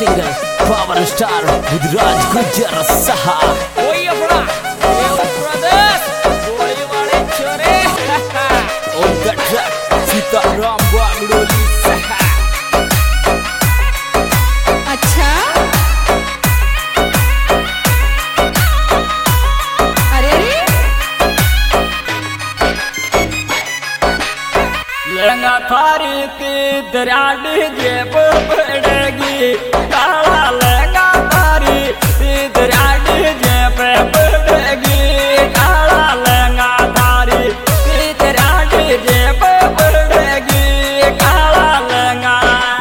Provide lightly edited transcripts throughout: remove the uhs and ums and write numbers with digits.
Singer power star Budhraj Gujjar सहा ओए अपना ये प्रदेश गोली वाले छोरे on the track सीताराम बागड़ोली सहा। अच्छा अरे लंगा थारी की दरियाडी जेब पड़ेगी काला लंगा थारी की दरियाडी जेब पड़ेगी काला लंगा थारी की दरियाडी जेब पड़ेगी काला लंगा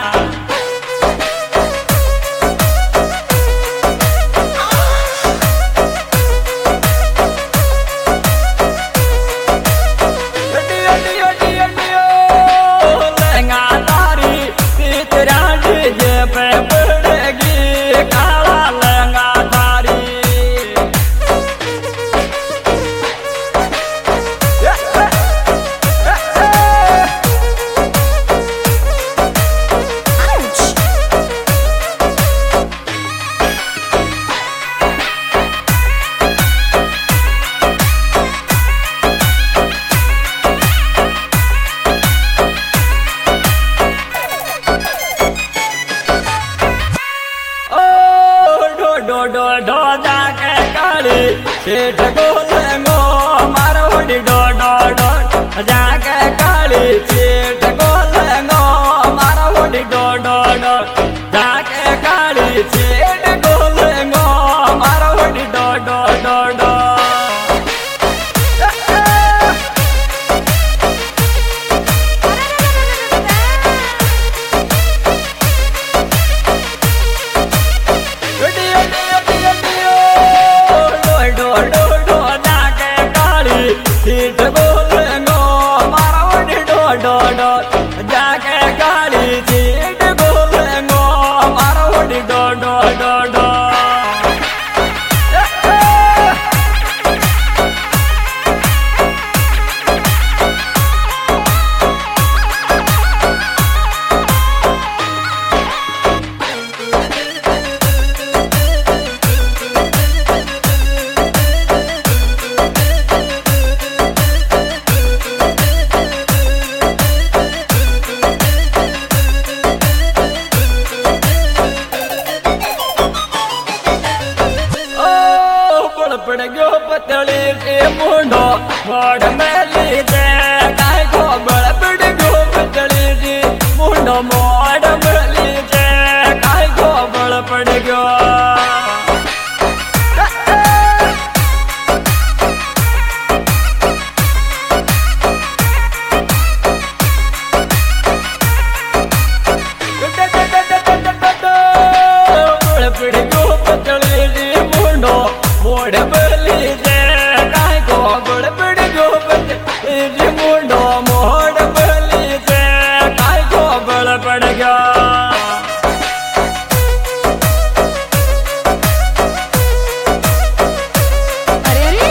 डो डो जाके काली सेठ गोलेंगो मारोड़ी डो डो डो जाके काली सेठ गोलेंगो मारोड़ी डो डो डो जाके काली सेठ गोलेंगो मारोड़ी डो डो डो डो सीट बोलेंगो मारोड़ी डो डो डो जाके काली सीट बोलेंगो मारोड़ी डो डो डो डो पड़ गयो पतली के मुंडो मोड़ में लीजे काय को बड़ पड़ गयो पतली जी मुंडो मोड़ में लीजे काय को बड़ पड़ गयो पड़ गयो पतली जी मुंडो मोड़ बली जे काय को बड़ पड़ गयो पतली मुंडो मोड़ बली जे काय को बड़ पड़ गया अरे अरे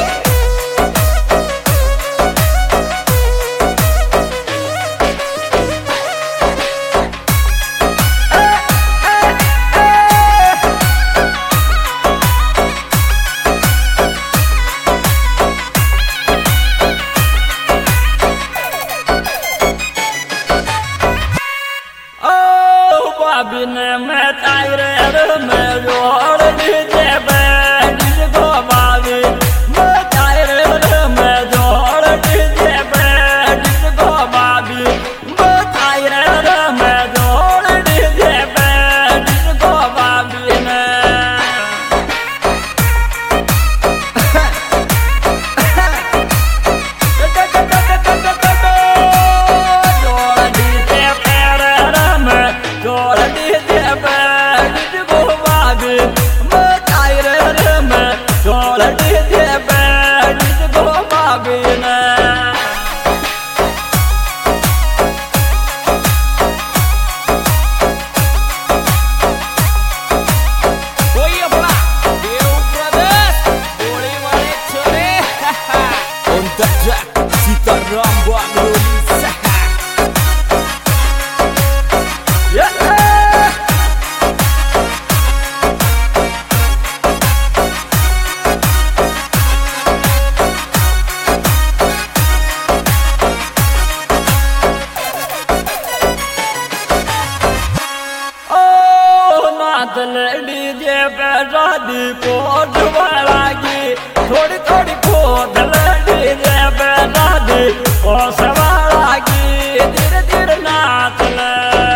बिन मैं तायरे में जोड़ दीजे बैठ को बाबी मैं तायरे में जोड़ दीजे बैठ को बाबी मैं तायरे में जोड़ दीजे बैठ को बाबी ने जोड़ दीजे पैर में जोड़ दीजे बैठ को बाबी मैं तायरे चले डीजे पे शादी पोज वालागी थोड़ी थोड़ी खोद ले डीजे पे शादी पोस वालागी धीरे धीरे नाच ले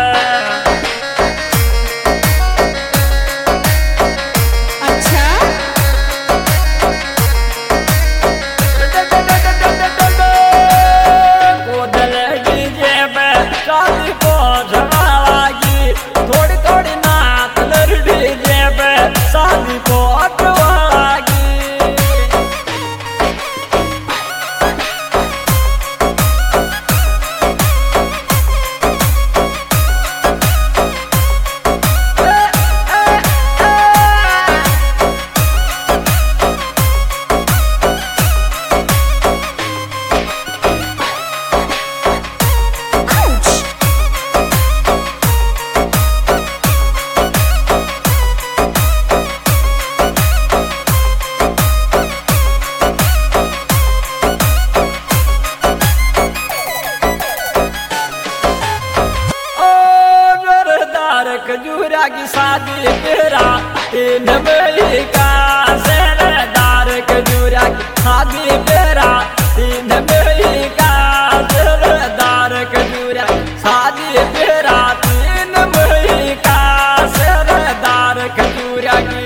खजूरा की शादी तेरा तीन मई का सरदार खजूरा की शादी तेरा तीन मई का सरदार खजूरा शादी तेरा तीन मई का सरदार खजूरा की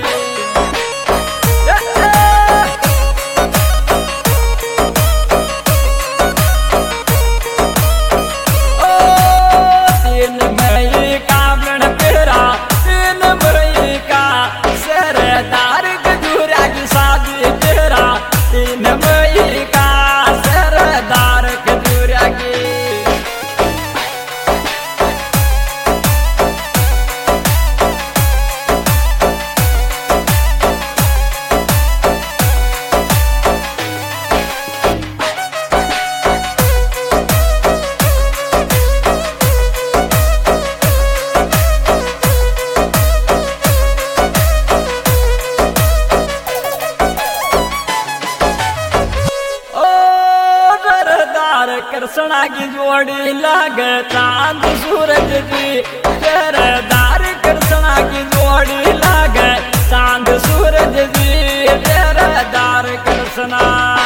कृष्णा की जोड़ी लागे चांद सूरज जी सरदार कृष्णा की जोड़ी लागे चांद सूरज जी सरदार कृष्णा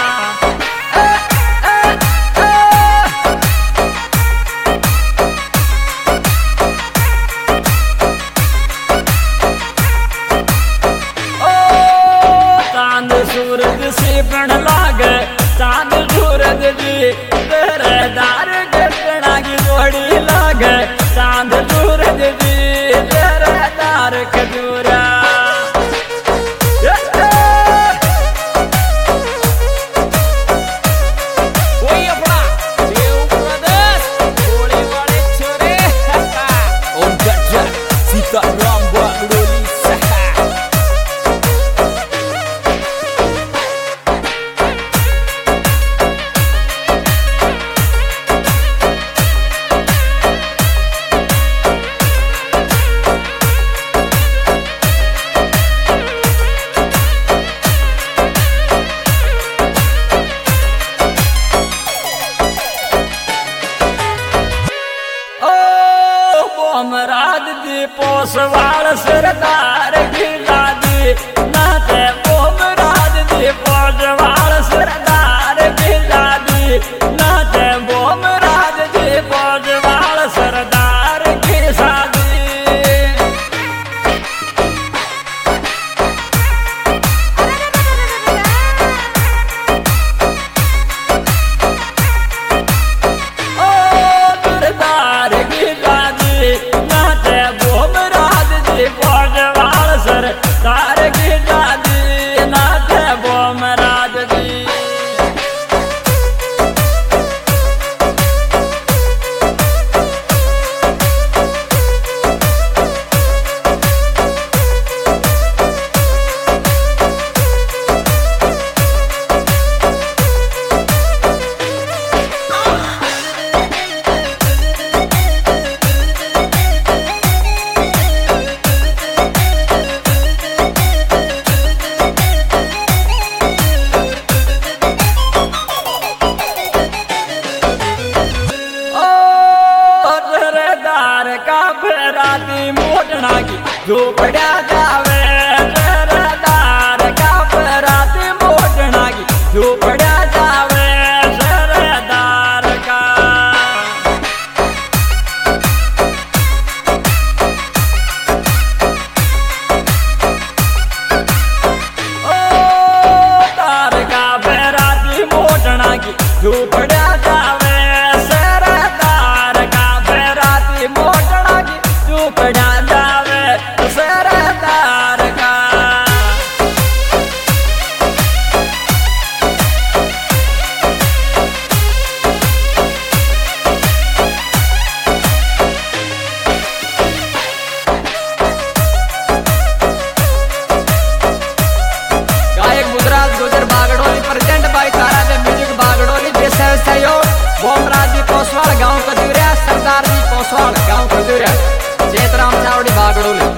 चांद सूरज से पण लागे चांद सूरज जी सरदार कृष्णा की जोड़ी लागे चांद सूरज जी सरदार खजूरा राज दी पोसवाल सरदार की दादी नाते ओम राज दी पोसवाल सरदार की दादी नाते ओम राज दी पोसवाल सरदार की शादी सरदार की दादी नाते ओम राज दी पोसवाल सर का फेराती मोटना की झोपड़ा जावे सरदार का फेराती मोटना की झोपड़ा जावे सरदार का। ओ तार का फेराती मोटना की झोपड़ा जावे सरदार का फेराती मोटना की झोपड़ा जावे सरदार का। गायक बुधराज गुजर बागड़ोली प्रेजेंट बाई तारा दे म्यूजिक बागड़ोली विशेष सहयोग बोमराज जी कोसवाल गांव खजूरिया सरदार जी कोसवाल गांव खजूरिया चेतराम चावड़ी बागड़ोली।